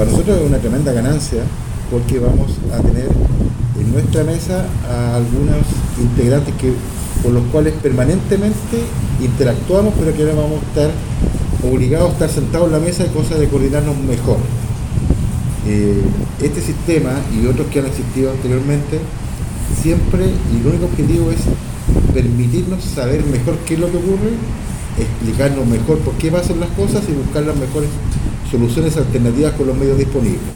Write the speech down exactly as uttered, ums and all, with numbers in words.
Para nosotros es una tremenda ganancia porque vamos a tener en nuestra mesa a algunos integrantes que, con los cuales permanentemente interactuamos, pero que ahora vamos a estar obligados a estar sentados en la mesa, cosa de coordinarnos mejor. Eh, este sistema y otros que han existido anteriormente, siempre, y el único objetivo es permitirnos saber mejor qué es lo que ocurre, explicarnos mejor por qué pasan las cosas y buscar las mejores soluciones alternativas con los medios disponibles.